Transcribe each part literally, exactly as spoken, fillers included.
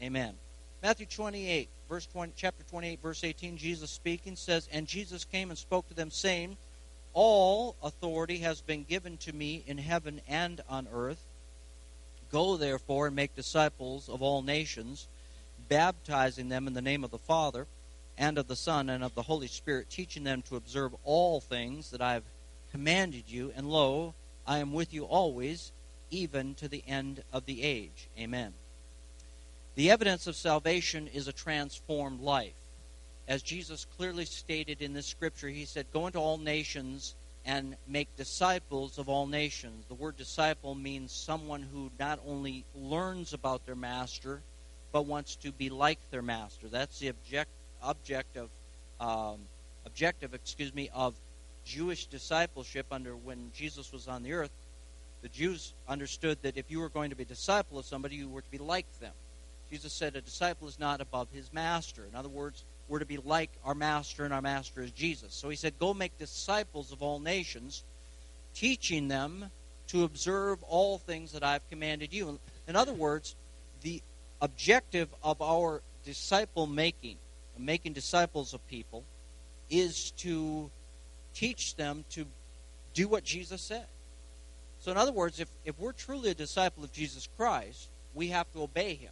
Amen. Matthew twenty-eight, verse twenty, chapter twenty-eight, verse eighteen, Jesus speaking says, "And Jesus came and spoke to them, saying, All authority has been given to me in heaven and on earth. Go, therefore, and make disciples of all nations, baptizing them in the name of the Father, and of the Son, and of the Holy Spirit, teaching them to observe all things that I have commanded you. And lo, I am with you always, even to the end of the age." Amen. The evidence of salvation is a transformed life. As Jesus clearly stated in this scripture, he said, "Go into all nations and make disciples of all nations." The word disciple means someone who not only learns about their master, but wants to be like their master. That's the object, object of, um, objective, excuse me, of Jewish discipleship. Under when Jesus was on the earth, the Jews understood that if you were going to be a disciple of somebody, you were to be like them. Jesus said a disciple is not above his master. In other words, we're to be like our master, and our master is Jesus. So he said, "Go make disciples of all nations, teaching them to observe all things that I've commanded you." In other words, the objective of our disciple making, making disciples of people, is to teach them to do what Jesus said. So in other words, if, if we're truly a disciple of Jesus Christ, we have to obey him.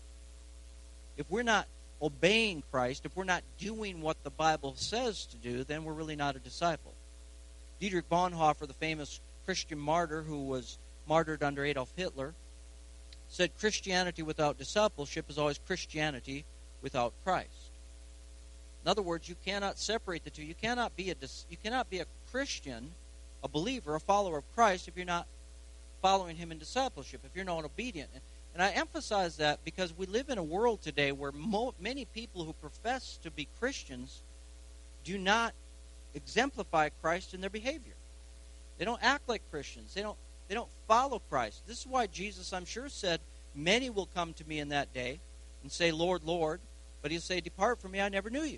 If we're not obeying Christ, if we're not doing what the Bible says to do, then we're really not a disciple. Dietrich Bonhoeffer, the famous Christian martyr who was martyred under Adolf Hitler, said Christianity without discipleship is always Christianity without Christ. In other words, you cannot separate the two. You cannot be a you cannot be a Christian, a believer, a follower of Christ if you're not following him in discipleship, if you're not obedient. And I emphasize that because we live in a world today where mo- many people who profess to be Christians do not exemplify Christ in their behavior. They don't act like Christians. They don't they don't follow Christ. This is why Jesus, I'm sure, said, "Many will come to me in that day and say, 'Lord, Lord,' but he'll say, 'Depart from me, I never knew you.'"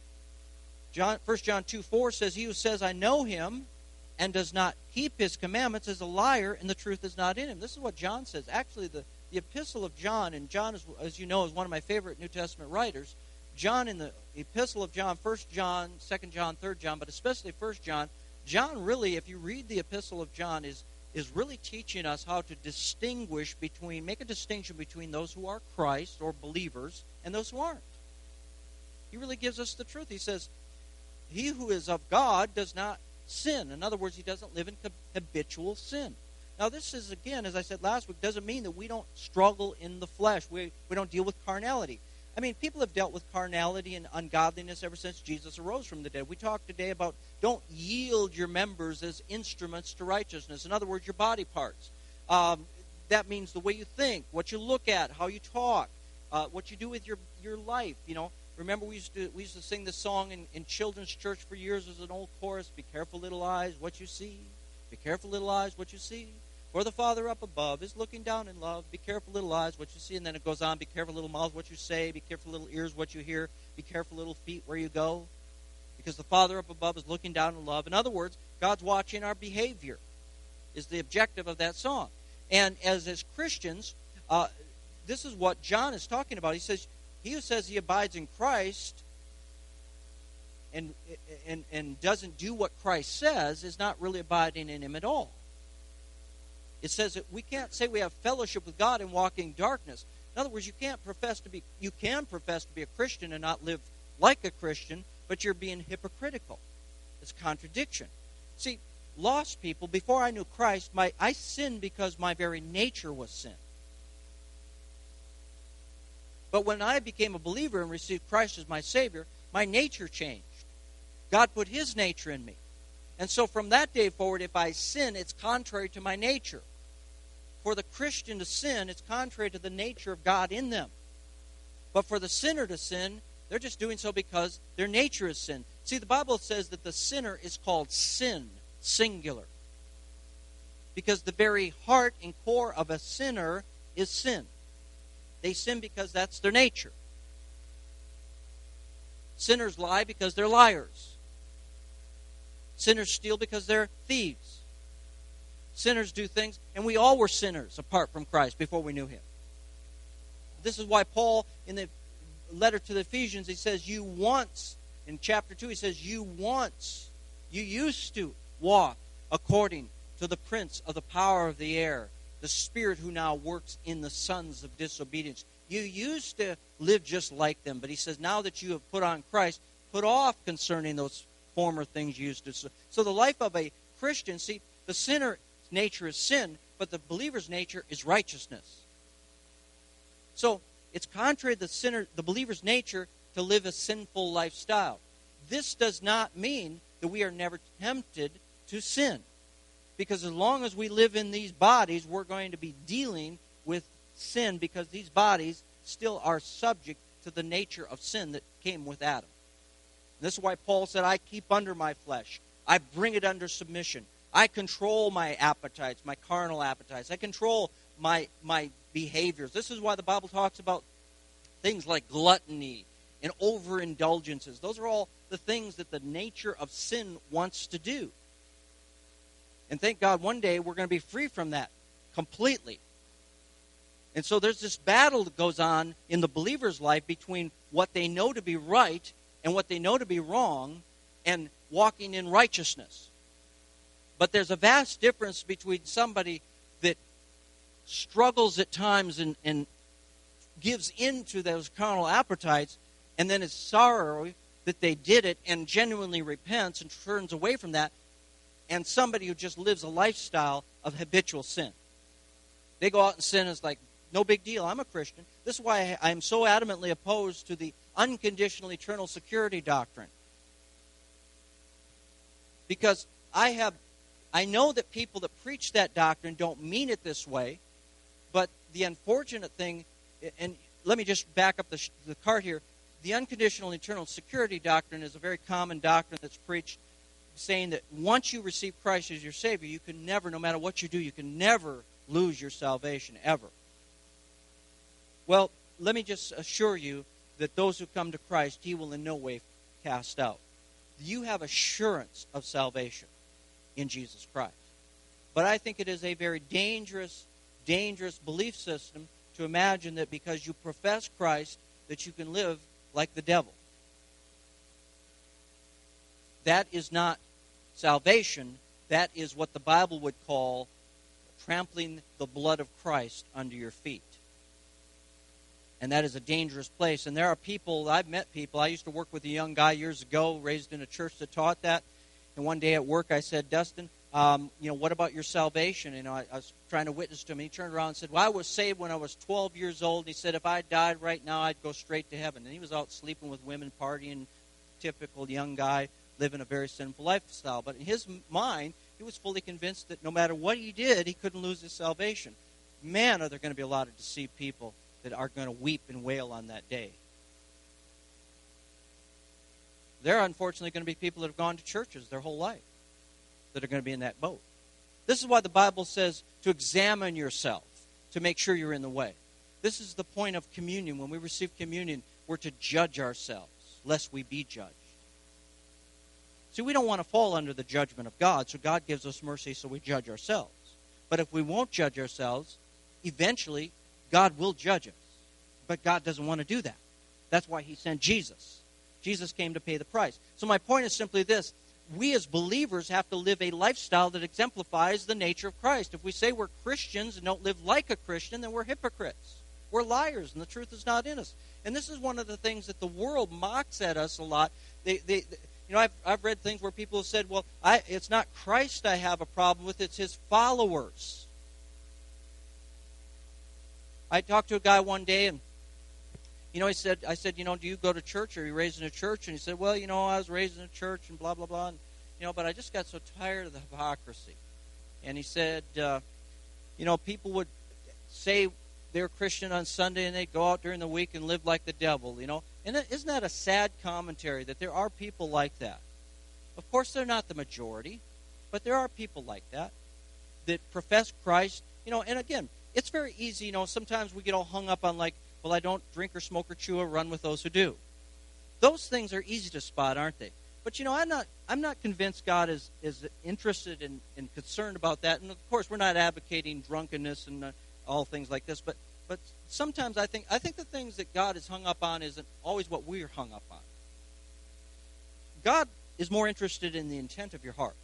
John, First John two four says, "He who says, 'I know him,' and does not keep his commandments is a liar, and the truth is not in him." This is what John says. Actually, the, the epistle of John, and John, is, as you know, is one of my favorite New Testament writers. John, in the epistle of John, First John, Second John, Third John, but especially First John, John really, if you read the epistle of John, is, is really teaching us how to distinguish between, make a distinction between those who are Christ or believers and those who aren't. He really gives us the truth. He says, "He who is of God does not sin." In other words, he doesn't live in habitual sin. Now, this is, again, as I said last week, doesn't mean that we don't struggle in the flesh. We, we don't deal with carnality. I mean, people have dealt with carnality and ungodliness ever since Jesus arose from the dead. We talked today about don't yield your members as instruments to righteousness. In other words, your body parts. Um, that means the way you think, what you look at, how you talk, uh, what you do with your, your life, you know. Remember, we used to we used to sing this song in, in children's church for years as an old chorus. "Be careful, little eyes, what you see. Be careful, little eyes, what you see. For the Father up above is looking down in love. Be careful, little eyes, what you see." And then it goes on, "Be careful, little mouth, what you say. Be careful, little ears, what you hear. Be careful, little feet, where you go. Because the Father up above is looking down in love." In other words, God's watching our behavior is the objective of that song. And as, as Christians, uh, this is what John is talking about. He says, he who says he abides in Christ and, and, and doesn't do what Christ says is not really abiding in him at all. It says that we can't say we have fellowship with God and walk in darkness. In other words, you can't profess to be, you can profess to be a Christian and not live like a Christian, but you're being hypocritical. It's contradiction. See, lost people, before I knew Christ, my I sinned because my very nature was sin. But when I became a believer and received Christ as my Savior, my nature changed. God put his nature in me. And so from that day forward, if I sin, it's contrary to my nature. For the Christian to sin, it's contrary to the nature of God in them. But for the sinner to sin, they're just doing so because their nature is sin. See, the Bible says that the sinner is called sin, singular. Because the very heart and core of a sinner is sin. They sin because that's their nature. Sinners lie because they're liars. Sinners steal because they're thieves. Sinners do things, and we all were sinners apart from Christ before we knew him. this is why Paul, in the letter to the Ephesians, he says, you once, in chapter two, he says, you once, you used to walk according to the prince of the power of the air, the spirit who now works in the sons of disobedience. You used to live just like them, but he says, now that you have put on Christ, put off concerning those former things you used to. So the life of a Christian, see, the sinner's nature is sin, but the believer's nature is righteousness. So it's contrary to the sinner, the believer's nature to live a sinful lifestyle. This does not mean that we are never tempted to sin. Because as long as we live in these bodies, we're going to be dealing with sin, because these bodies still are subject to the nature of sin that came with Adam. And this is why Paul said, I keep under my flesh. I bring it under submission. I control my appetites, my carnal appetites. I control my, my behaviors. This is why the Bible talks about things like gluttony and overindulgences. Those are all the things that the nature of sin wants to do. And thank God one day we're going to be free from that completely. And so there's this battle that goes on in the believer's life between what they know to be right and what they know to be wrong, and walking in righteousness. But there's a vast difference between somebody that struggles at times and, and gives in to those carnal appetites, and then is sorry that they did it and genuinely repents and turns away from that, and somebody who just lives a lifestyle of habitual sin. They go out and sin, and it's like, no big deal, I'm a Christian. This is why I'm so adamantly opposed to the unconditional eternal security doctrine. Because I have, I know that people that preach that doctrine don't mean it this way, but the unfortunate thing, and let me just back up the, the cart here, the unconditional eternal security doctrine is a very common doctrine that's preached, saying that once you receive Christ as your Savior, you can never, no matter what you do, you can never lose your salvation, ever. Well, let me just assure you that those who come to Christ, He will in no way cast out. You have assurance of salvation in Jesus Christ. But I think it is a very dangerous, dangerous belief system to imagine that because you profess Christ, that you can live like the devil. That is not salvation. That is what the Bible would call trampling the blood of Christ under your feet. And that is a dangerous place. And there are people, I've met people, I used to work with a young guy years ago, raised in a church that taught that. And one day at work I said, Dustin, um, you know, what about your salvation? You know, I, I was trying to witness to him. He turned around and said, well, I was saved when I was twelve years old. He said, if I died right now, I'd go straight to heaven. And he was out sleeping with women, partying, typical young guy, living a very sinful lifestyle. But in his mind, he was fully convinced that no matter what he did, he couldn't lose his salvation. Man, are there going to be a lot of deceived people that are going to weep and wail on that day. There are unfortunately going to be people that have gone to churches their whole life that are going to be in that boat. This is why the Bible says to examine yourself to make sure you're in the way. This is the point of communion. When we receive communion, we're to judge ourselves, lest we be judged. See, we don't want to fall under the judgment of God, so God gives us mercy so we judge ourselves. But if we won't judge ourselves, eventually God will judge us. But God doesn't want to do that. That's why He sent Jesus. Jesus came to pay the price. So my point is simply this. We as believers have to live a lifestyle that exemplifies the nature of Christ. If we say we're Christians and don't live like a Christian, then we're hypocrites. We're liars, and the truth is not in us. And this is one of the things that the world mocks at us a lot. They, they, they you know, I've, I've read things where people have said, well, I, it's not Christ I have a problem with, it's His followers. I talked to a guy one day, and you know, he said, I said, you know, do you go to church? Or are you raised in a church? And he said, well, you know, I was raised in a church and blah, blah, blah. And, you know, but I just got so tired of the hypocrisy. And he said, uh, you know, people would say they're Christian on Sunday and they go out during the week and live like the devil, you know. And isn't that a sad commentary that there are people like that? Of course, they're not the majority, but there are people like that that profess Christ, you know. And again, it's very easy, you know, sometimes we get all hung up on like, well, I don't drink or smoke or chew or run with those who do. Those things are easy to spot, aren't they? But, you know, I'm not I'm not convinced God is, is interested in, and concerned about that. And, of course, we're not advocating drunkenness and uh, all things like this. But, But sometimes I think I think the things that God is hung up on isn't always what we're hung up on. God is more interested in the intent of your heart.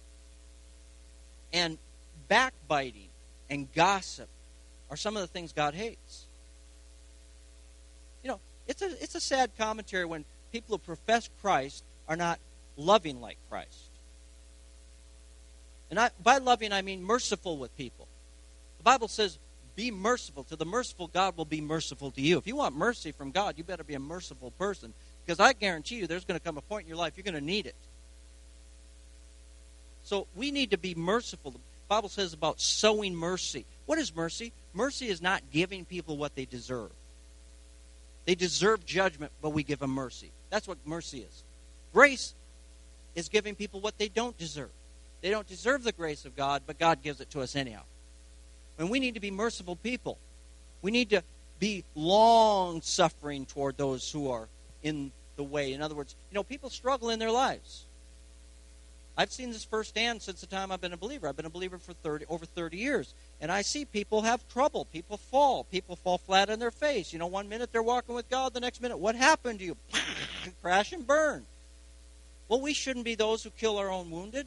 And backbiting and gossip are some of the things God hates. You know, it's a it's a sad commentary when people who profess Christ are not loving like Christ. And I, by loving, I mean merciful with people. The Bible says, be merciful. To the merciful, God will be merciful to you. If you want mercy from God, you better be a merciful person. Because I guarantee you there's going to come a point in your life you're going to need it. So we need to be merciful. The Bible says about sowing mercy. What is mercy? Mercy is not giving people what they deserve. They deserve judgment, but we give them mercy. That's what mercy is. Grace is giving people what they don't deserve. They don't deserve the grace of God, but God gives it to us anyhow. And we need to be merciful people. We need to be long-suffering toward those who are in the way. In other words, you know, people struggle in their lives. I've seen this firsthand since the time I've been a believer. I've been a believer for thirty, over thirty years. And I see people have trouble. People fall. People fall flat on their face. You know, one minute they're walking with God, the next minute, what happened to you? Crash and burn. Well, we shouldn't be those who kill our own wounded.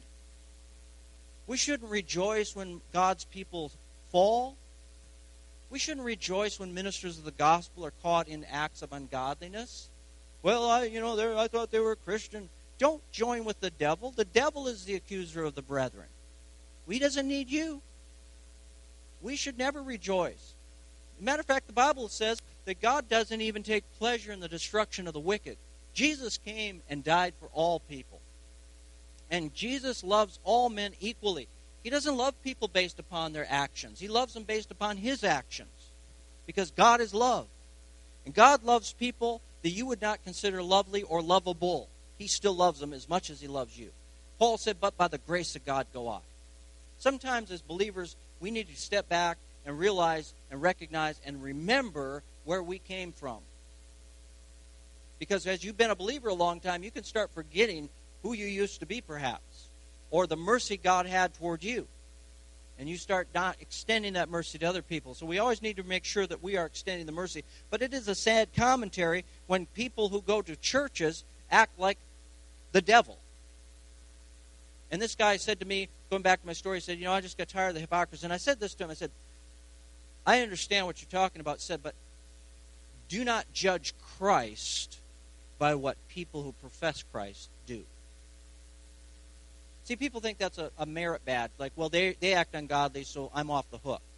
We shouldn't rejoice when God's people fall. We shouldn't rejoice when ministers of the gospel are caught in acts of ungodliness. Well, I, you know, I thought they were Christian. Don't join with the devil. The devil is the accuser of the brethren. He doesn't need you. We should never rejoice. As a matter of fact, the Bible says that God doesn't even take pleasure in the destruction of the wicked. Jesus came and died for all people. And Jesus loves all men equally. He doesn't love people based upon their actions. He loves them based upon his actions. Because God is love. And God loves people that you would not consider lovely or lovable. He still loves them as much as he loves you. Paul said, but by the grace of God go I. Sometimes as believers, we need to step back and realize and recognize and remember where we came from. Because as you've been a believer a long time, you can start forgetting who you used to be perhaps, or the mercy God had toward you. And you start not extending that mercy to other people. So we always need to make sure that we are extending the mercy. But it is a sad commentary when people who go to churches act like the devil. And this guy said to me, going back to my story, he said, you know, I just got tired of the hypocrisy. And I said this to him, I said, I understand what you're talking about, said, but do not judge Christ by what people who profess Christ do. See, people think that's a, a merit badge. Like, well, they, they act ungodly, so I'm off the hook.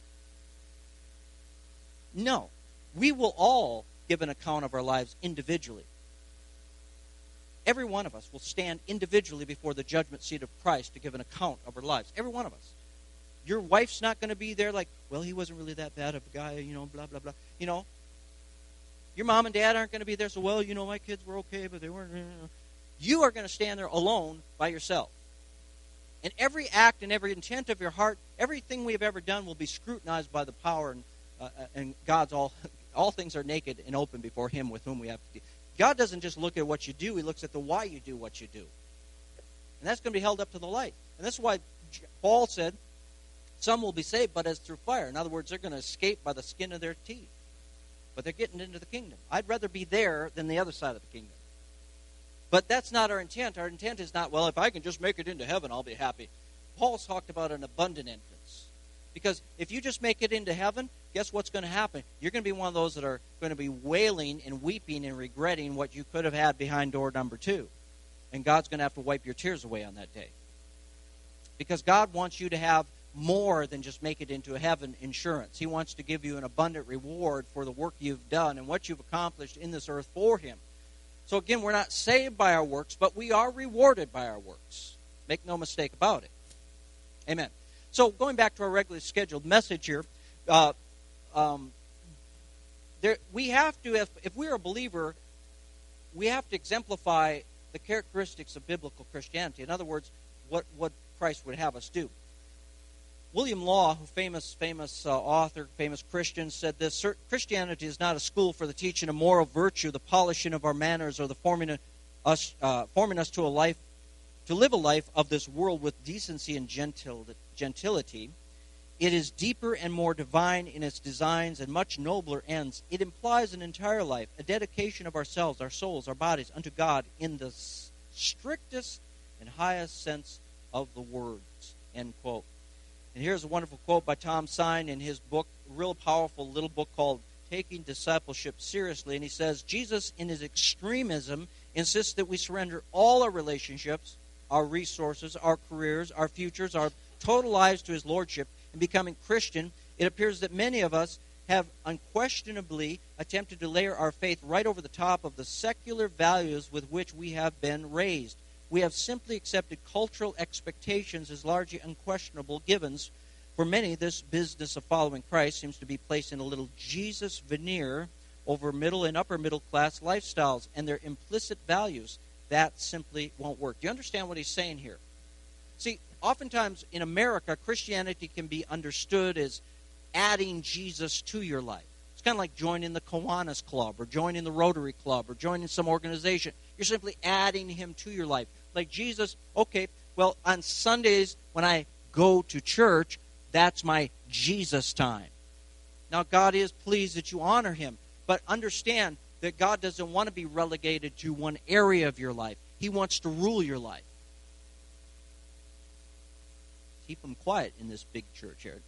No. We will all give an account of our lives individually. Every one of us will stand individually before the judgment seat of Christ to give an account of our lives. Every one of us. Your wife's not going to be there like, well, he wasn't really that bad of a guy, you know, blah, blah, blah. You know, your mom and dad aren't going to be there, so, well, you know, my kids were okay, but they weren't. You know. You are going to stand there alone by yourself. And every act and every intent of your heart, everything we have ever done will be scrutinized by the power and, uh, and God's all, all things are naked and open before him with whom we have to deal. God doesn't just look at what you do, he looks at the why you do what you do. And that's going to be held up to the light. And that's why Paul said, some will be saved, but as through fire. In other words, they're going to escape by the skin of their teeth. But they're getting into the kingdom. I'd rather be there than the other side of the kingdom. But that's not our intent. Our intent is not, well, if I can just make it into heaven, I'll be happy. Paul's talked about an abundant entrance. Because if you just make it into heaven, guess what's going to happen? You're going to be one of those that are going to be wailing and weeping and regretting what you could have had behind door number two. And God's going to have to wipe your tears away on that day. Because God wants you to have more than just make it into a heaven insurance. He wants to give you an abundant reward for the work you've done and what you've accomplished in this earth for him. So again, we're not saved by our works, but we are rewarded by our works. Make no mistake about it. Amen. So going back to our regularly scheduled message here, uh, um, there, we have to, if, if we're a believer, we have to exemplify the characteristics of biblical Christianity. In other words, what, what Christ would have us do. William Law, who famous famous uh, author, famous Christian, said this: Christianity is not a school for the teaching of moral virtue, the polishing of our manners, or the forming us uh, forming us to a life, to live a life of this world with decency and gentil, gentility. It is deeper and more divine in its designs and much nobler ends. It implies an entire life, a dedication of ourselves, our souls, our bodies unto God in the s- strictest and highest sense of the words. End quote. And here's a wonderful quote by Tom Sine in his book, a real powerful little book called Taking Discipleship Seriously. And he says, Jesus, in his extremism, insists that we surrender all our relationships, our resources, our careers, our futures, our total lives to his lordship. In becoming Christian, it appears that many of us have unquestionably attempted to layer our faith right over the top of the secular values with which we have been raised. We have simply accepted cultural expectations as largely unquestionable givens. For many, this business of following Christ seems to be placed in a little Jesus veneer over middle and upper middle class lifestyles and their implicit values. That simply won't work. Do you understand what he's saying here? See, oftentimes in America, Christianity can be understood as adding Jesus to your life. It's kind of like joining the Kiwanis Club or joining the Rotary Club or joining some organization. You're simply adding him to your life. Like Jesus, okay, well, on Sundays when I go to church, that's my Jesus time. Now, God is pleased that you honor him, but understand that God doesn't want to be relegated to one area of your life. He wants to rule your life. Keep them quiet in this big church here.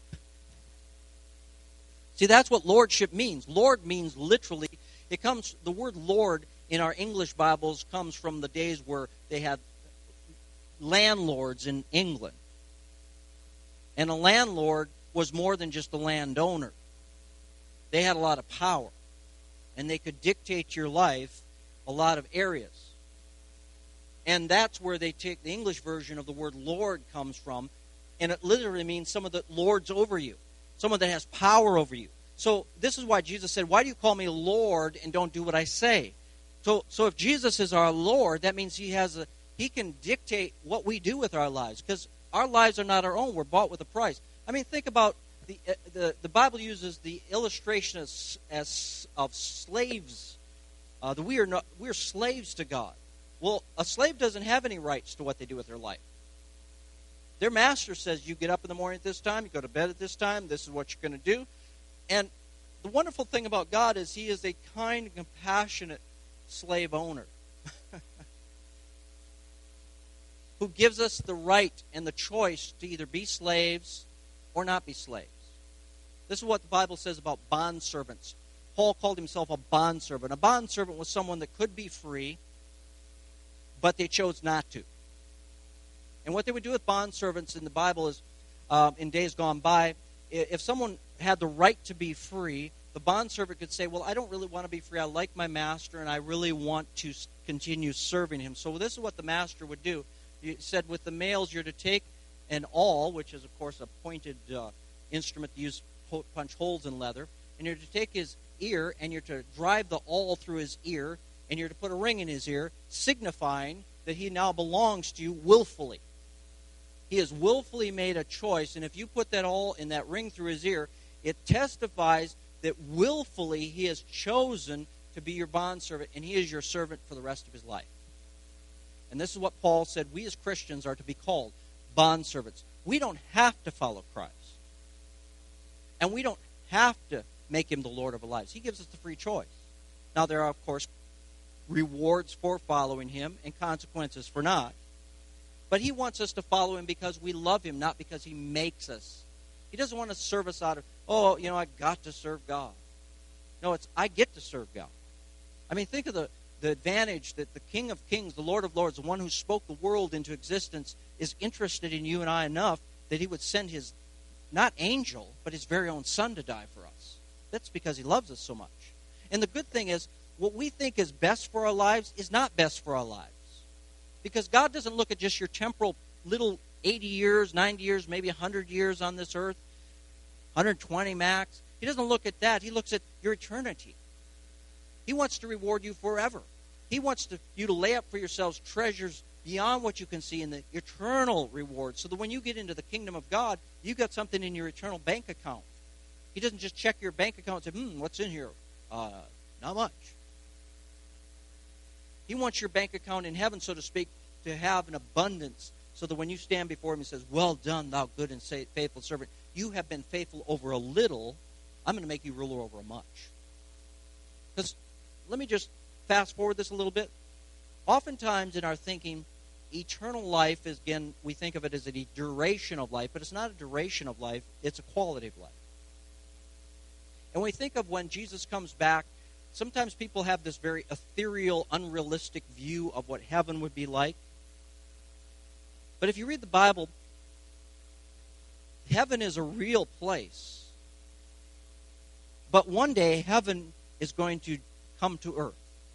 See, that's what lordship means. Lord means literally, it comes, the word Lord in our English Bibles comes from the days where they had landlords in England. And a landlord was more than just a landowner. They had a lot of power. And they could dictate your life a lot of areas. And that's where they take the English version of the word Lord comes from. And it literally means someone that lords over you. Someone that has power over you. So this is why Jesus said, why do you call me Lord and don't do what I say? So so if Jesus is our Lord, that means he has a he can dictate what we do with our lives. Because our lives are not our own. We're bought with a price. I mean, think about the uh, the, the Bible uses the illustration as, as of slaves. Uh, that we are not we're slaves to God. Well, a slave doesn't have any rights to what they do with their life. Their master says, you get up in the morning at this time, you go to bed at this time, this is what you're going to do. And the wonderful thing about God is he is a kind and compassionate slave owner who gives us the right and the choice to either be slaves or not be slaves. This is what the Bible says about bondservants. Paul called himself a bondservant. A bondservant was someone that could be free, but they chose not to. And what they would do with bondservants in the Bible is, um, in days gone by, if someone had the right to be free, the bondservant could say, well, I don't really want to be free. I like my master, and I really want to continue serving him. So this is what the master would do. He said, with the males, you're to take an awl, which is, of course, a pointed uh, instrument to use to punch holes in leather, and you're to take his ear, and you're to drive the awl through his ear, and you're to put a ring in his ear, signifying that he now belongs to you willfully. He has willfully made a choice, and if you put that awl in that ring through his ear, it testifies that willfully he has chosen to be your bondservant, and he is your servant for the rest of his life. And this is what Paul said we as Christians are to be called, bondservants. We don't have to follow Christ. And we don't have to make him the Lord of our lives. He gives us the free choice. Now, there are, of course, rewards for following him and consequences for not. But he wants us to follow him because we love him, not because he makes us. He doesn't want to serve us out of, oh, you know, I got to serve God. No, it's I get to serve God. I mean, think of the, the advantage that the King of Kings, the Lord of Lords, the one who spoke the world into existence, is interested in you and I enough that he would send his, not angel, but his very own son to die for us. That's because he loves us so much. And the good thing is, what we think is best for our lives is not best for our lives. Because God doesn't look at just your temporal little eighty years, ninety years, maybe one hundred years on this earth, one hundred twenty max. He doesn't look at that. He looks at your eternity. He wants to reward you forever. He wants to, you to lay up for yourselves treasures beyond what you can see in the eternal reward, so that when you get into the kingdom of God, you got something in your eternal bank account. He doesn't just check your bank account and say, hmm, what's in here? Uh, not much. He wants your bank account in heaven, so to speak, to have an abundance, so that when you stand before him, he says, well done, thou good and faithful servant. you have been faithful over a little, I'm going to make you ruler over a much. Because let me just fast forward this a little bit. Oftentimes in our thinking, eternal life is, again, we think of it as a duration of life, but it's not a duration of life, it's a quality of life. And we think of when Jesus comes back, sometimes people have this very ethereal, unrealistic view of what heaven would be like. But if you read the Bible, heaven is a real place. But one day, heaven is going to come to earth.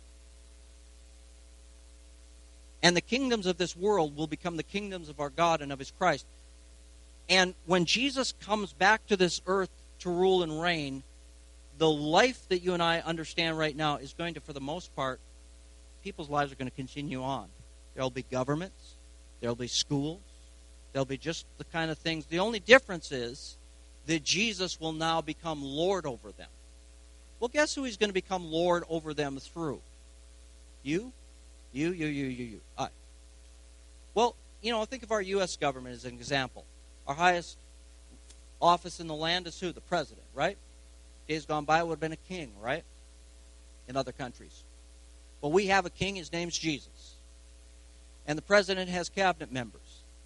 And the kingdoms of this world will become the kingdoms of our God and of His Christ. And when Jesus comes back to this earth to rule and reign, the life that you and I understand right now is going to, for the most part, people's lives are going to continue on. There will be governments. There will be schools. There will be just the kind of things. The only difference is that Jesus will now become Lord over them. Well, guess who He's going to become Lord over them through? You? You, you, you, you, you. I. Well, you know, think of our U S government as an example. Our highest office in the land is who? The president, right? Days gone by, it would have been a king, right? In other countries. Well, we have a king. His name's Jesus. And the president has cabinet members,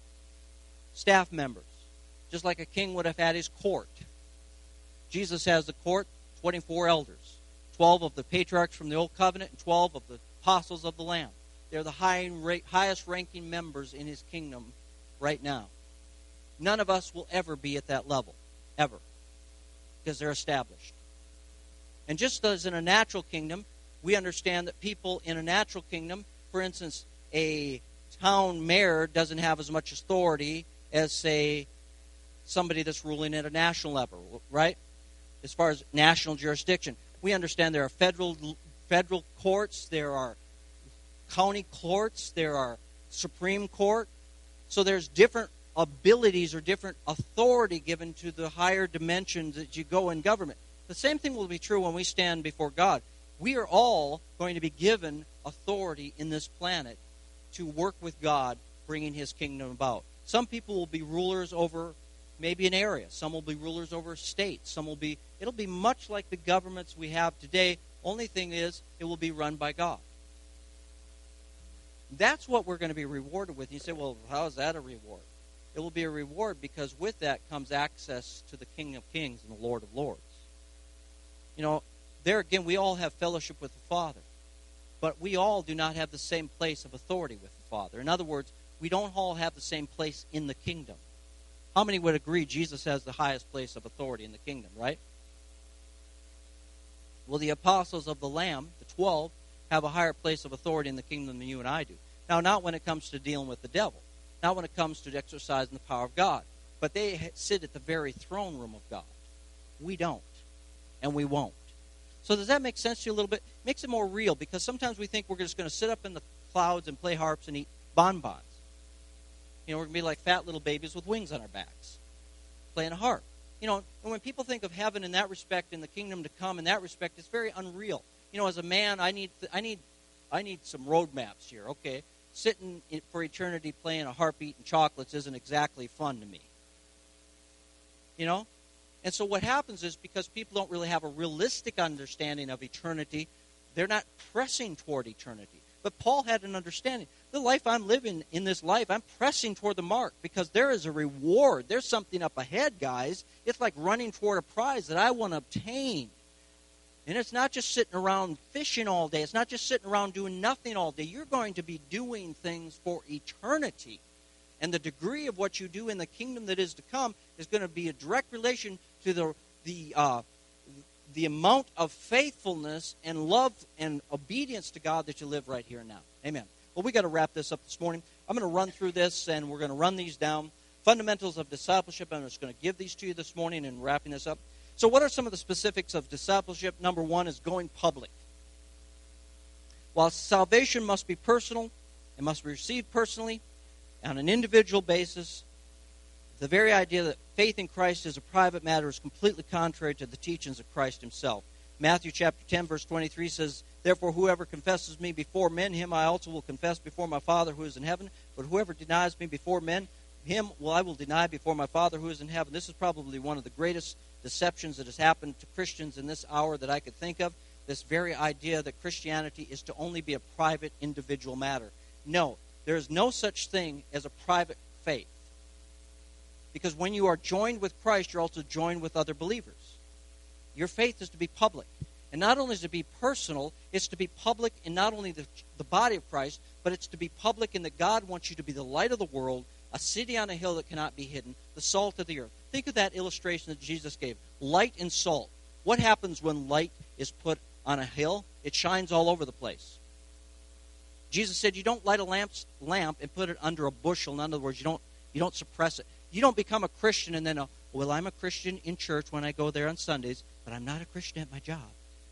staff members, just like a king would have had his court. Jesus has the court, twenty-four elders, twelve of the patriarchs from the Old Covenant and twelve of the apostles of the Lamb. They're the high, highest ranking members in His kingdom right now. None of us will ever be at that level, ever, because they're established. And just as in a natural kingdom, we understand that people in a natural kingdom, for instance, a town mayor doesn't have as much authority as, say, somebody that's ruling at a national level, right? As far as national jurisdiction. We understand there are federal federal courts, there are county courts, there are Supreme Court. So there's different abilities or different authority given to the higher dimensions that you go in government. The same thing will be true when we stand before God. We are all going to be given authority in this planet to work with God, bringing His kingdom about. Some people will be rulers over maybe an area. Some will be rulers over states. Some will be, it'll be much like the governments we have today. Only thing is, it will be run by God. That's what we're going to be rewarded with. And you say, well, how is that a reward? It will be a reward because with that comes access to the King of Kings and the Lord of Lords. You know, there again, we all have fellowship with the Father. But we all do not have the same place of authority with the Father. In other words, we don't all have the same place in the kingdom. How many would agree Jesus has the highest place of authority in the kingdom, right? Well, the apostles of the Lamb, the twelve, have a higher place of authority in the kingdom than you and I do. Now, not when it comes to dealing with the devil. Not when it comes to exercising the power of God. But they sit at the very throne room of God. We don't. And we won't. So does that make sense to you a little bit? It makes it more real because sometimes we think we're just going to sit up in the clouds and play harps and eat bonbons. You know, we're going to be like fat little babies with wings on our backs, playing a harp. You know, and when people think of heaven in that respect, in the kingdom to come in that respect, it's very unreal. You know, as a man, I need, I need, I need some road maps here. Okay, sitting in, for eternity playing a harp, eating chocolates isn't exactly fun to me. You know, and so what happens is because people don't really have a realistic understanding of eternity, they're not pressing toward eternity. But Paul had an understanding. The life I'm living in this life, I'm pressing toward the mark because there is a reward. There's something up ahead, guys. It's like running toward a prize that I want to obtain. And it's not just sitting around fishing all day. It's not just sitting around doing nothing all day. You're going to be doing things for eternity. And the degree of what you do in the kingdom that is to come is going to be a direct relation to the the uh, the amount of faithfulness and love and obedience to God that you live right here and now. Amen. Well, we got to wrap this up this morning. I'm going to run through this, and we're going to run these down. Fundamentals of discipleship. I'm just going to give these to you this morning and wrapping this up. So what are some of the specifics of discipleship? Number one is going public. While salvation must be personal, it must be received personally on an individual basis, the very idea that faith in Christ is a private matter is completely contrary to the teachings of Christ Himself. Matthew chapter ten, verse twenty-three says, "Therefore whoever confesses me before men, him I also will confess before my Father who is in heaven. But whoever denies me before men, him will I will deny before my Father who is in heaven. This is probably one of the greatest deceptions that has happened to Christians in this hour that I could think of. This very idea that Christianity is to only be a private, individual matter. No, there is no such thing as a private faith. Because when you are joined with Christ, you're also joined with other believers. Your faith is to be public. And not only is it to be personal, it's to be public in not only the, the body of Christ, but it's to be public in that God wants you to be the light of the world, a city on a hill that cannot be hidden, the salt of the earth. Think of that illustration that Jesus gave. Light and salt. What happens when light is put on a hill? It shines all over the place. Jesus said you don't light a lamp, lamp and put it under a bushel. In other words, you don't, you don't suppress it. You don't become a Christian and then, uh, well, I'm a Christian in church when I go there on Sundays, but I'm not a Christian at my job.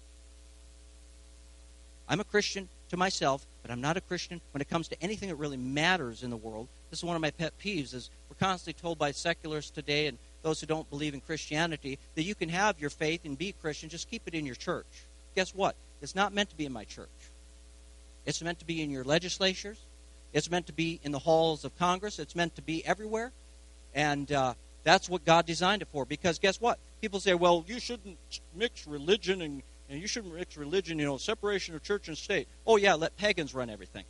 I'm a Christian to myself, but I'm not a Christian when it comes to anything that really matters in the world. This is one of my pet peeves, is we're constantly told by secularists today and those who don't believe in Christianity that you can have your faith and be Christian, just keep it in your church. Guess what? It's not meant to be in my church. It's meant to be in your legislatures. It's meant to be in the halls of Congress. It's meant to be everywhere. And uh, that's what God designed it for. Because guess what? People say, well, you shouldn't mix religion and, and you shouldn't mix religion, you know, separation of church and state. Oh, yeah, let pagans run everything.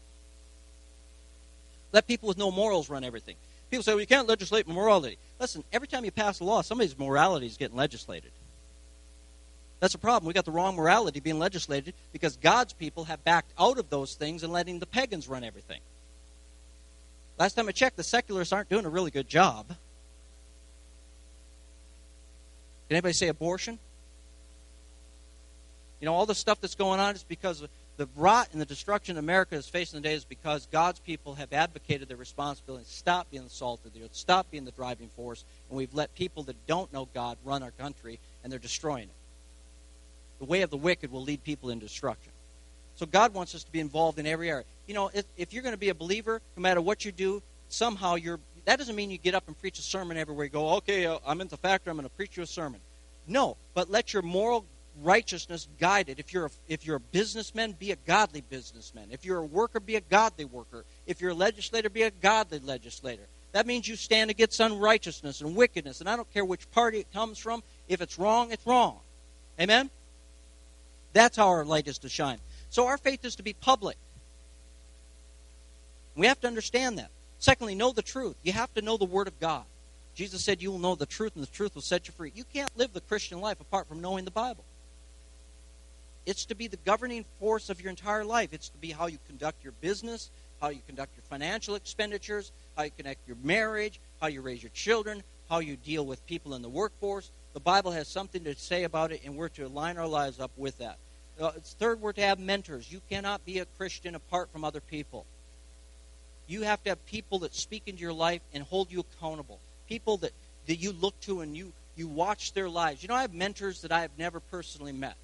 Let people with no morals run everything. People say, well, you can't legislate morality. Listen, every time you pass a law, somebody's morality is getting legislated. That's a problem. We got the wrong morality being legislated because God's people have backed out of those things and letting the pagans run everything. Last time I checked, the secularists aren't doing a really good job. Can anybody say abortion? You know, all the stuff that's going on is because the rot and the destruction America is facing today is because God's people have advocated their responsibility to stop being the salt of the earth, stop being the driving force, and we've let people that don't know God run our country, and they're destroying it. The way of the wicked will lead people into destruction. So God wants us to be involved in every area. You know, if, if you're going to be a believer, no matter what you do, somehow you're, that doesn't mean you get up and preach a sermon everywhere you go, okay, uh, I'm in the factory, I'm going to preach you a sermon. No, but let your moral righteousness guide it. If you're a, if you're a businessman, be a godly businessman. If you're a worker, be a godly worker. If you're a legislator, be a godly legislator. That means you stand against unrighteousness and wickedness. And I don't care which party it comes from. If it's wrong, it's wrong. Amen? That's how our light is to shine. So our faith is to be public. We have to understand that. Secondly, know the truth. You have to know the Word of God. Jesus said you will know the truth, and the truth will set you free. You can't live the Christian life apart from knowing the Bible. It's to be the governing force of your entire life. It's to be how you conduct your business, how you conduct your financial expenditures, how you connect your marriage, how you raise your children, how you deal with people in the workforce. The Bible has something to say about it, and we're to align our lives up with that. Uh, it's third, we're to have mentors. You cannot be a Christian apart from other people. You have to have people that speak into your life and hold you accountable. People that, that you look to and you, you watch their lives. You know, I have mentors that I have never personally met.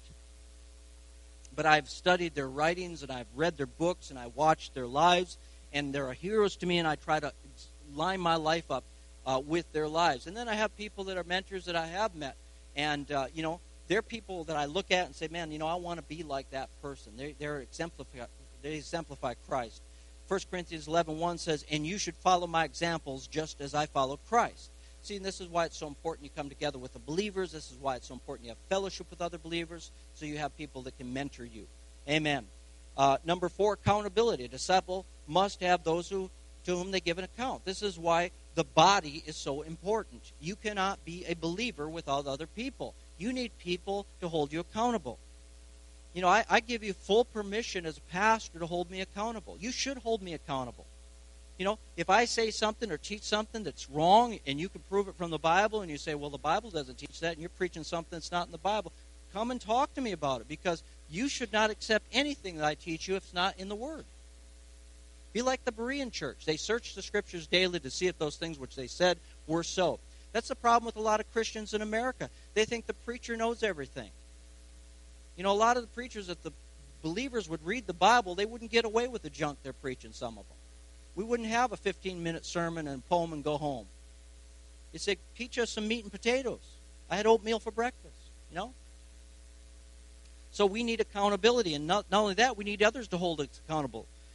But I've studied their writings and I've read their books and I watched their lives. And they're heroes to me, and I try to line my life up uh, with their lives. And then I have people that are mentors that I have met. And, uh, you know, they're people that I look at and say, man, you know, I want to be like that person. They, they're exemplify, they exemplify Christ. First Corinthians eleven one says, and you should follow my examples just as I followed Christ. See, and this is why it's so important you come together with the believers. This is why it's so important you have fellowship with other believers, so you have people that can mentor you. Amen. Uh, number four, accountability. A disciple must have those who to whom they give an account. This is why the body is so important. You cannot be a believer without other people. You need people to hold you accountable. You know, I, I give you full permission as a pastor to hold me accountable. You should hold me accountable. You know, if I say something or teach something that's wrong and you can prove it from the Bible and you say, well, the Bible doesn't teach that and you're preaching something that's not in the Bible, come and talk to me about it, because you should not accept anything that I teach you if it's not in the Word. Be like the Berean church. They searched the Scriptures daily to see if those things which they said were so. That's the problem with a lot of Christians in America. They think the preacher knows everything. You know, a lot of the preachers, if the believers would read the Bible, they wouldn't get away with the junk they're preaching, some of them. We wouldn't have a fifteen-minute sermon and poem and go home. They say, teach us some meat and potatoes. I had oatmeal for breakfast, you know? So we need accountability, and not, not only that, we need others to hold us accountable.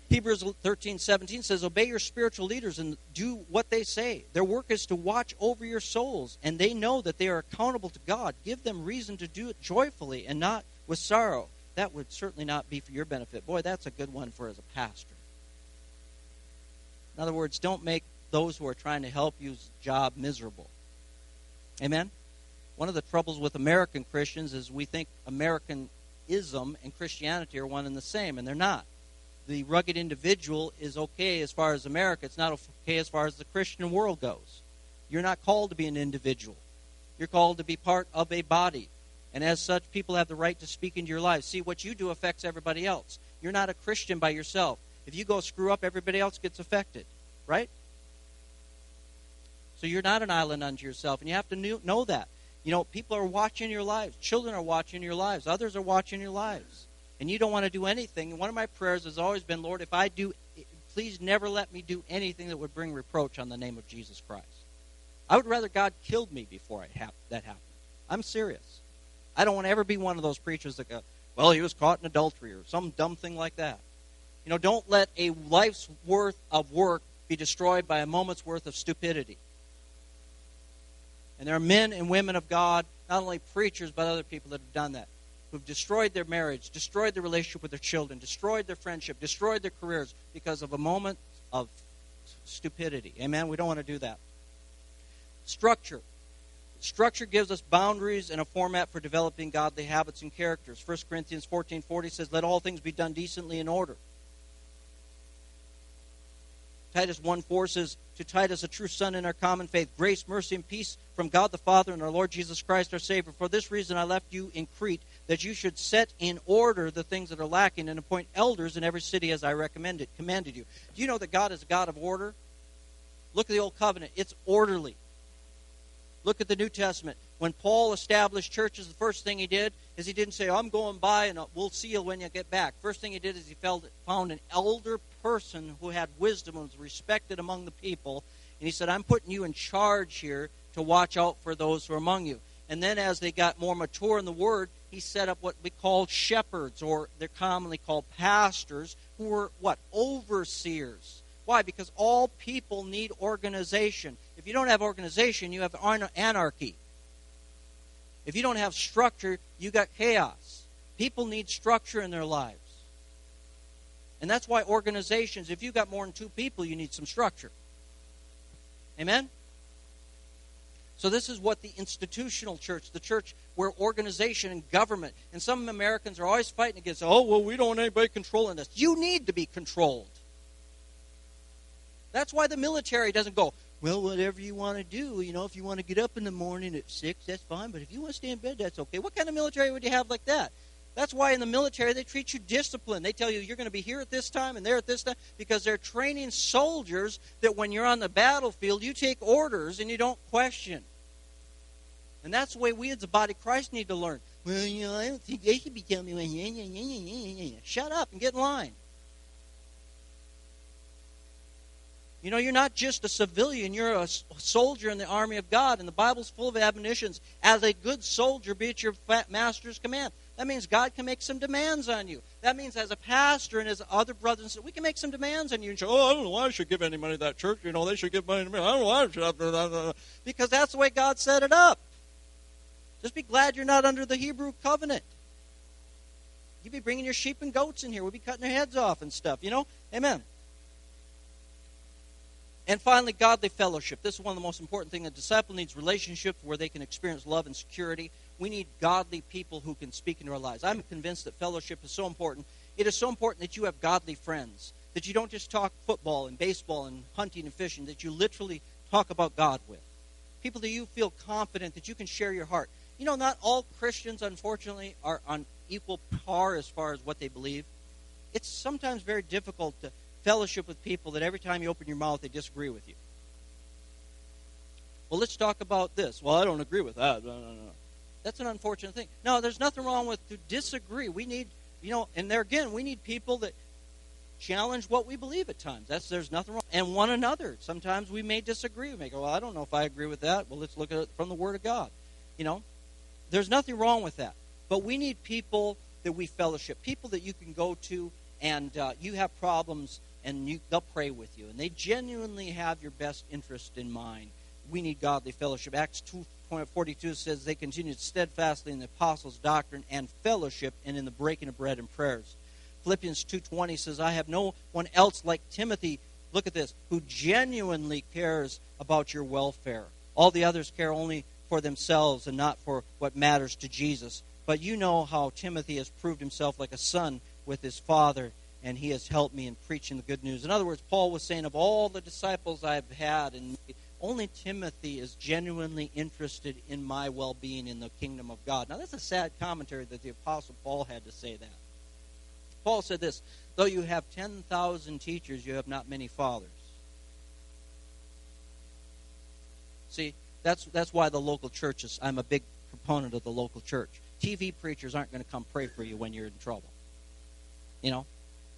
Hebrews thirteen seventeen says, obey your spiritual leaders and do what they say. Their work is to watch over your souls, and they know that they are accountable to God. Give them reason to do it joyfully and not with sorrow. That would certainly not be for your benefit. Boy, that's a good one for as a pastor. In other words, don't make those who are trying to help you's job miserable. Amen? One of the troubles with American Christians is we think Americanism and Christianity are one and the same, and they're not. The rugged individual is okay as far as America. It's not okay as far as the Christian world goes. You're not called to be an individual. You're called to be part of a body. And as such, people have the right to speak into your lives. See, what you do affects everybody else. You're not a Christian by yourself. If you go screw up, everybody else gets affected. Right? So you're not an island unto yourself. And you have to know that. You know, people are watching your lives. Children are watching your lives. Others are watching your lives. And you don't want to do anything. And one of my prayers has always been, Lord, if I do, please never let me do anything that would bring reproach on the name of Jesus Christ. I would rather God killed me before I have, that happened. I'm serious. I don't want to ever be one of those preachers that go, well, he was caught in adultery or some dumb thing like that. You know, don't let a life's worth of work be destroyed by a moment's worth of stupidity. And there are men and women of God, not only preachers, but other people that have done that, who've destroyed their marriage, destroyed their relationship with their children, destroyed their friendship, destroyed their careers because of a moment of stupidity. Amen? We don't want to do that. Structure. Structure gives us boundaries and a format for developing godly habits and characters. First Corinthians fourteen forty says, let all things be done decently in order. Titus one four says, to Titus, a true son in our common faith, grace, mercy, and peace from God the Father and our Lord Jesus Christ, our Savior. For this reason I left you in Crete, that you should set in order the things that are lacking and appoint elders in every city as I recommended, commanded you. Do you know that God is a God of order? Look at the Old Covenant. It's orderly. Look at the New Testament. When Paul established churches, the first thing he did is he didn't say, I'm going by and we'll see you when you get back. First thing he did is he found an elder person who had wisdom and was respected among the people. And he said, I'm putting you in charge here to watch out for those who are among you. And then as they got more mature in the Word, he set up what we call shepherds, or they're commonly called pastors, who were, what, overseers. Why? Because all people need organization. If you don't have organization, you have anarchy. If you don't have structure, you got chaos. People need structure in their lives. And that's why organizations, if you've got more than two people, you need some structure. Amen? So this is what the institutional church, the church where organization and government, and some Americans are always fighting against, oh, well, we don't want anybody controlling us. You need to be controlled. That's why the military doesn't go, well, whatever you want to do, you know, if you want to get up in the morning at six, that's fine, but if you want to stay in bed, that's okay. What kind of military would you have like that? That's why in the military they treat you disciplined. They tell you you're going to be here at this time and there at this time, because they're training soldiers that when you're on the battlefield, you take orders and you don't question. And that's the way we as the body of Christ need to learn. Well, you know, I don't think they should be telling me, yeah, yeah, yeah, yeah, yeah. Shut up and get in line. You know, you're not just a civilian. You're a soldier in the army of God, and the Bible's full of admonitions. As a good soldier, be at your master's command. That means God can make some demands on you. That means as a pastor and as other brothers and sisters, we can make some demands on you. And say, oh, I don't know why I should give any money to that church. You know, they should give money to me. I don't know why I should have to. Because that's the way God set it up. Just be glad you're not under the Hebrew covenant. You'd be bringing your sheep and goats in here. We'd be cutting their heads off and stuff, you know? Amen. And finally, godly fellowship. This is one of the most important things. A disciple needs relationships where they can experience love and security. We need godly people who can speak into our lives. I'm convinced that fellowship is so important. It is so important that you have godly friends, that you don't just talk football and baseball and hunting and fishing, that you literally talk about God with. People that you feel confident that you can share your heart. You know, not all Christians, unfortunately, are on equal par as far as what they believe. It's sometimes very difficult to fellowship with people that every time you open your mouth, they disagree with you. Well, let's talk about this. Well, I don't agree with that. No, no, no. That's an unfortunate thing. No, there's nothing wrong with to disagree. We need, you know, and there again, we need people that challenge what we believe at times. That's There's nothing wrong. And one another. Sometimes we may disagree. We may go, well, I don't know if I agree with that. Well, let's look at it from the Word of God. You know, there's nothing wrong with that. But we need people that we fellowship, people that you can go to and uh, you have problems and you, they'll pray with you. And they genuinely have your best interest in mind. We need godly fellowship. Acts two forty-two says they continued steadfastly in the apostles' doctrine and fellowship and in the breaking of bread and prayers. Philippians two twenty says, I have no one else like Timothy, look at this, who genuinely cares about your welfare. All the others care only for themselves and not for what matters to Jesus. But you know how Timothy has proved himself like a son with his father, and he has helped me in preaching the good news. In other words, Paul was saying, of all the disciples I've had, and only Timothy is genuinely interested in my well-being in the kingdom of God. Now, that's a sad commentary that the Apostle Paul had to say that. Paul said this, though you have ten thousand teachers, you have not many fathers. See, that's that's why the local churches, I'm a big proponent of the local church. T V preachers aren't going to come pray for you when you're in trouble. You know?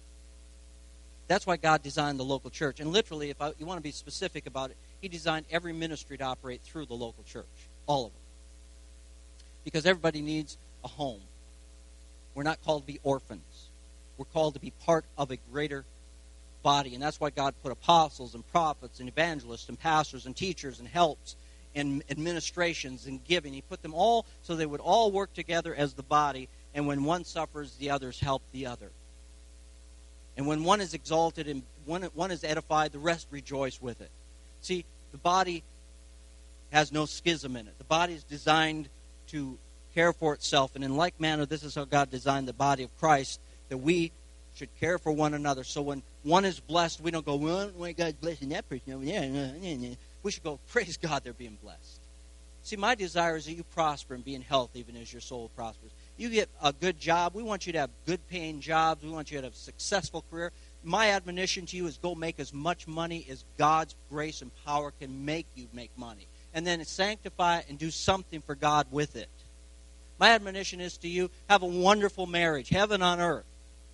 That's why God designed the local church. And literally, if I, you want to be specific about it, He designed every ministry to operate through the local church. All of them. Because everybody needs a home. We're not called to be orphans. We're called to be part of a greater body. And that's why God put apostles and prophets and evangelists and pastors and teachers and helps and administrations and giving. He put them all so they would all work together as the body. And when one suffers, the others help the other. And when one is exalted and one, one is edified, the rest rejoice with it. See, the body has no schism in it. The body is designed to care for itself. And in like manner, this is how God designed the body of Christ, that we should care for one another. So when one is blessed, we don't go, well, why God's blessing that person over there? We should go, praise God, they're being blessed. See, my desire is that you prosper and be in health even as your soul prospers. You get a good job. We want you to have good-paying jobs. We want you to have a successful career. My admonition to you is go make as much money as God's grace and power can make you make money. And then sanctify it and do something for God with it. My admonition is to you, have a wonderful marriage, heaven on earth.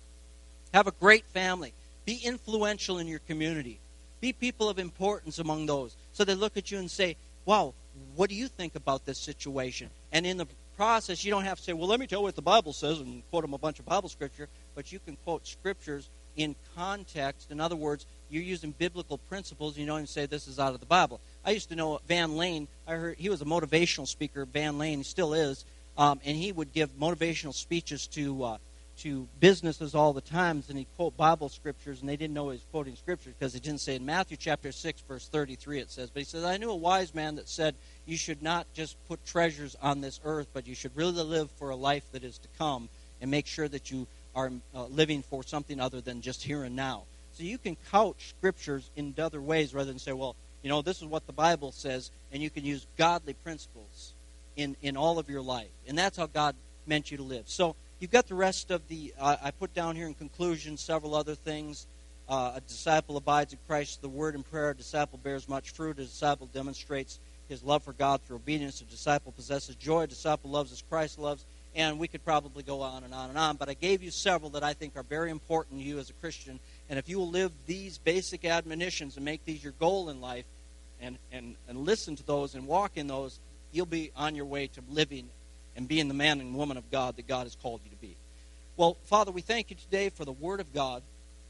Have a great family. Be influential in your community. Be people of importance among those. So they look at you and say, wow, what do you think about this situation? And in the process, you don't have to say, well, let me tell you what the Bible says and quote them a bunch of Bible scripture, but you can quote scriptures in context. In other words, you're using biblical principles. You don't even say this is out of the Bible. I used to know Van Lane. I heard he was a motivational speaker. Van Lane, he still is, um, and he would give motivational speeches to uh, to businesses all the time, and he'd quote Bible scriptures, and they didn't know he was quoting scripture because he didn't say in Matthew chapter six, verse thirty-three, it says, but he says, I knew a wise man that said, you should not just put treasures on this earth, but you should really live for a life that is to come and make sure that you are uh, living for something other than just here and now. So you can couch scriptures in other ways rather than say, well, you know, this is what the Bible says, and you can use godly principles in, in all of your life. And that's how God meant you to live. So you've got the rest of the, uh, I put down here in conclusion several other things. Uh, a disciple abides in Christ, the word and prayer. A disciple bears much fruit. A disciple demonstrates his love for God through obedience. A disciple possesses joy. A disciple loves as Christ loves. And we could probably go on and on and on. But I gave you several that I think are very important to you as a Christian. And if you will live these basic admonitions and make these your goal in life and, and, and listen to those and walk in those, you'll be on your way to living and being the man and woman of God that God has called you to be. Well, Father, we thank you today for the Word of God.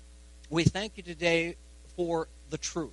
We thank you today for the truth.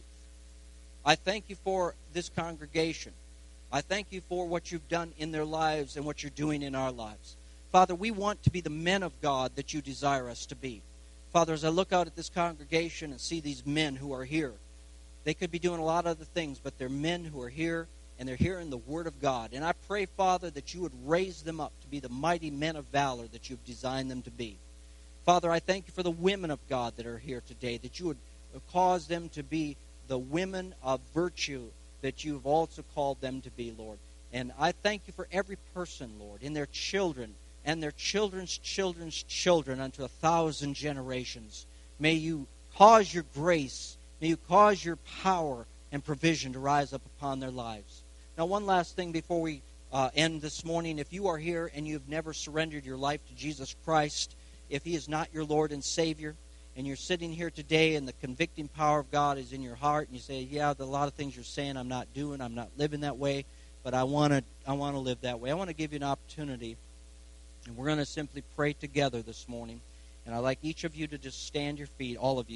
I thank you for this congregation. I thank you for what you've done in their lives and what you're doing in our lives. Father, we want to be the men of God that you desire us to be. Father, as I look out at this congregation and see these men who are here, they could be doing a lot of other things, but they're men who are here, and they're hearing the Word of God. And I pray, Father, that you would raise them up to be the mighty men of valor that you've designed them to be. Father, I thank you for the women of God that are here today, that you would cause them to be the women of virtue that you've also called them to be, Lord. And I thank you for every person, Lord, and their children, and their children's children's children unto a thousand generations. May you cause your grace, may you cause your power and provision to rise up upon their lives. Now, one last thing before we uh, end this morning. If you are here and you've never surrendered your life to Jesus Christ, if he is not your Lord and Savior, and you're sitting here today and the convicting power of God is in your heart, and you say, yeah, there are a lot of things you're saying I'm not doing, I'm not living that way, but I want to I want to live that way. I want to give you an opportunity, and we're going to simply pray together this morning. And I'd like each of you to just stand your feet, all of you,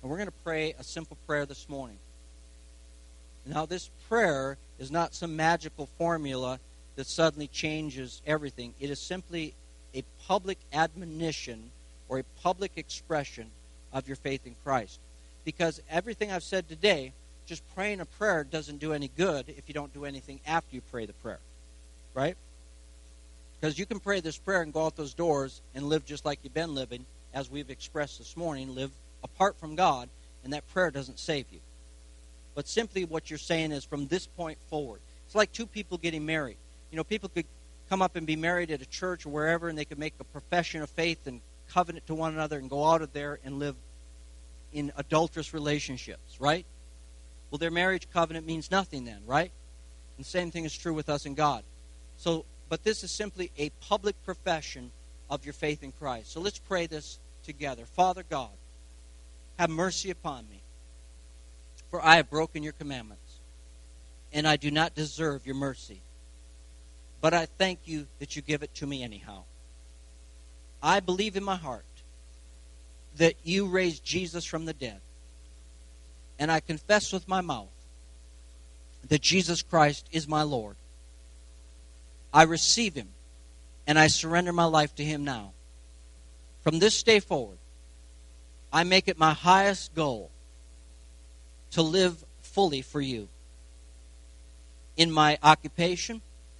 And we're going to pray a simple prayer this morning. Now, this prayer is not some magical formula that suddenly changes everything. It is simply a public admonition or a public expression of your faith in Christ. Because everything I've said today, just praying a prayer doesn't do any good if you don't do anything after you pray the prayer. Right? Because you can pray this prayer and go out those doors and live just like you've been living, as we've expressed this morning, live apart from God, and that prayer doesn't save you. But simply what you're saying is from this point forward. It's like two people getting married. You know, people could come up and be married at a church or wherever, and they could make a profession of faith and covenant to one another and go out of there and live in adulterous relationships, right? Well, their marriage covenant means nothing then, right? And the same thing is true with us and God. So, but this is simply a public profession of your faith in Christ. So let's pray this together. Father God, have mercy upon me, for I have broken your commandments, and I do not deserve your mercy. But I thank you that you give it to me anyhow. I believe in my heart that you raised Jesus from the dead, and I confess with my mouth that Jesus Christ is my Lord. I receive him, and I surrender my life to him now. From this day forward, I make it my highest goal to live fully for you. In my occupation,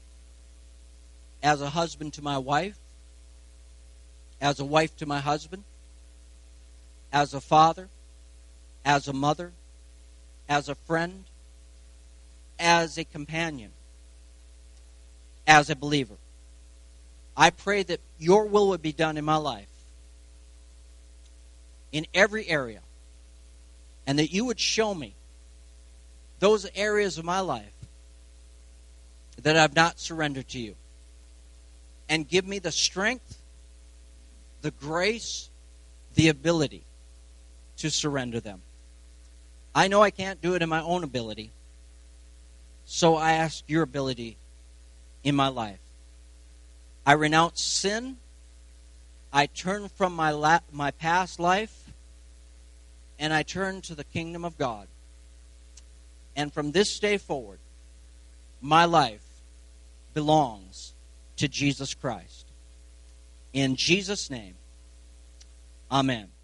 as a husband to my wife, as a wife to my husband, as a father, as a mother, as a friend, as a companion, as a believer. I pray that your will would be done in my life, in every area, and that you would show me those areas of my life that I've not surrendered to you, and give me the strength, the grace, the ability to surrender them. I know I can't do it in my own ability, so I ask your ability in my life. I renounce sin. I turn from my la- my past life, and I turn to the kingdom of God. And from this day forward, my life belongs to Jesus Christ. In Jesus' name, amen.